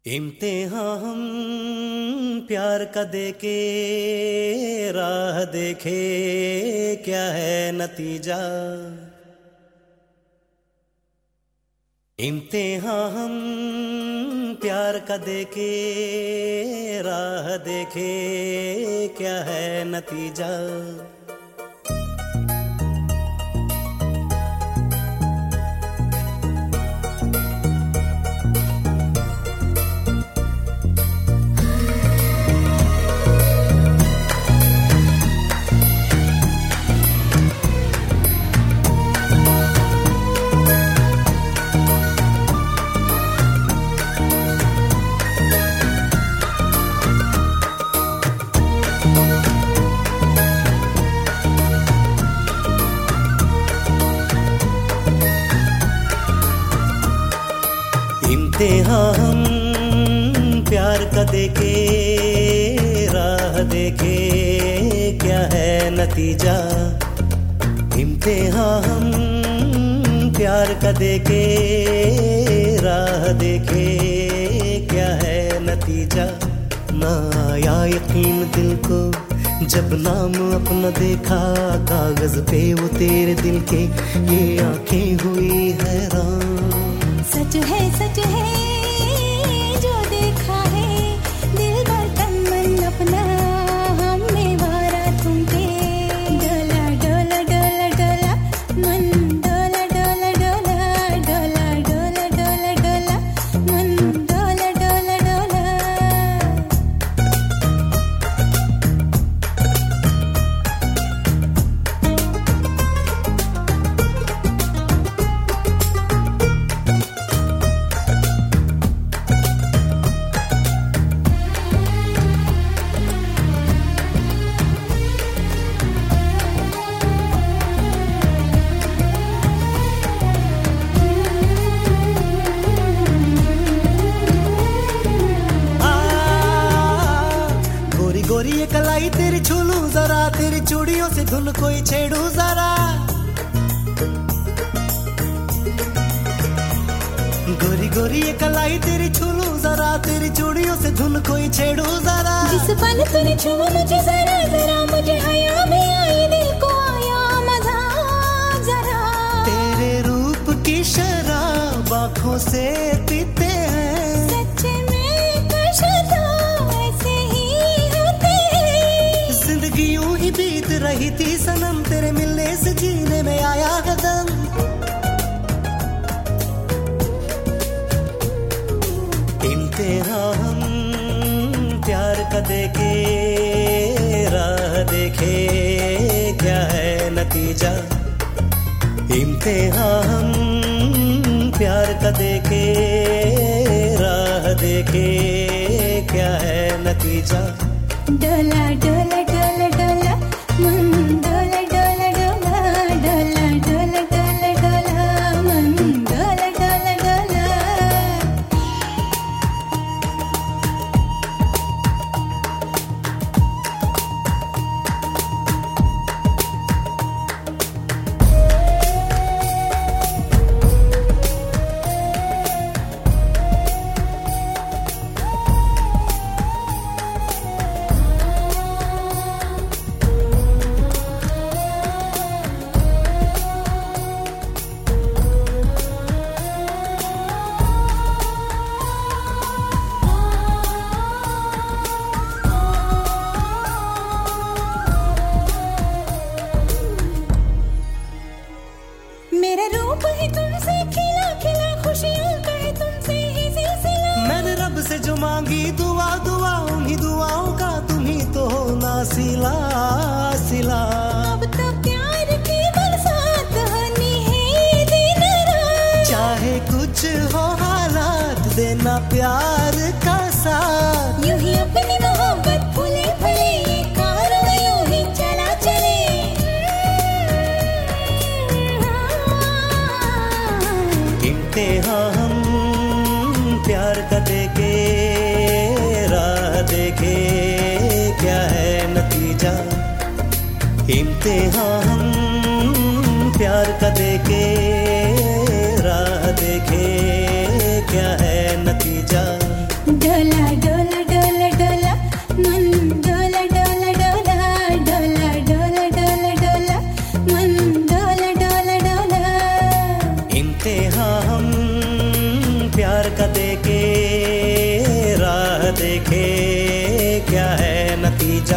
इम्तिहान हम प्यार का देके राह देखे, क्या है नतीजा। इम्तिहान हम प्यार का देके राह देखे, क्या है नतीजा। इम्तिहान हम प्यार का देके राह देखे, क्या है नतीजा। इम्तिहान हम प्यार का देके राह देखे, क्या है नतीजा। ना आया यकीन दिल को जब नाम अपना देखा, कागज पे वो तेरे दिल के ये आंखें हुई हैरान। सच है जो देखा है, दिल भर तन मन अपना हमने वारा तुम पे। डोला डोला डोला डोला मन, डोला डोला डोला डोला डोला डोला डोला मन, डोला डोला डोला। गोरी ये कलाई तेरी छूलू जरा, तेरी चूड़ियों से धुन कोई छेड़ू जरा। गोरी गोरी ये कलाई तेरी छूलू जरा, तेरी चूड़ियों से धुन कोई छेड़ू जरा। जिस पल तूने छुआ मुझे जरा जरा, मुझे हया भी आई, दिल को आया मजा जरा। तेरे रूप की शराब आँखों से पीते हैं, सच में कशता ऐसे ही होते हैं। जिंदगी यूं ही बीत रही थी सनम, तेरे मिलने से जीने में आया है दम। इम्तिहान हम प्यार का देके राह देखे, क्या है नतीजा। इम्तिहान हम प्यार का देके राह देखे, क्या है नतीजा। डोला डोला डोला डोला मन, डोला डोला डोला डोला डोला डोला डोला मन, डोला डोला डोला। मेरा रूप ही तुमसे खिला खिला, खुशियाँ कहे तुमसे ही सिलसिला। मैंने रब से जो मांगी दुआ, दुआ उन्हीं दुआओं का तुम्ही तो ना सिला सिला। अब तो प्यार की बरसात होनी है दिन रात, चाहे कुछ हो हालात, देना प्यार का साथ। यूं ही अपनी मोहब्बत फूले फले, ये कारवां यूं ही चला चले। इम्तिहान हम प्यार का देके राह देखे, क्या है नतीजा। इम्तिहान हम प्यार का देके राह देखे, क्या है नतीजा। इम्तिहान हम प्यार का देके राह देखे क्या है नतीजा।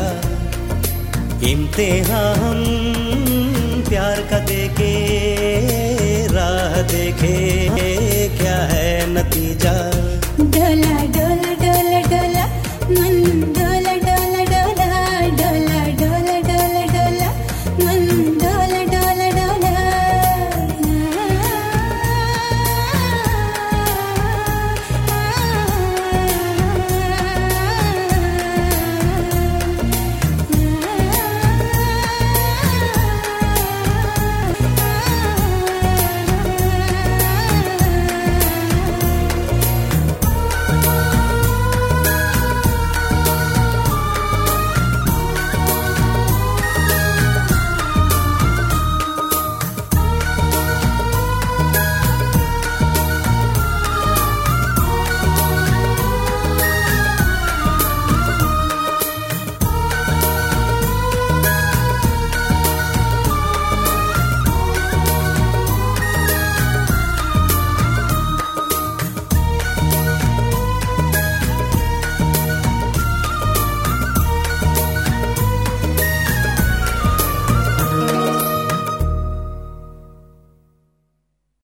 इम्तिहान हम प्यार का देके राह देखे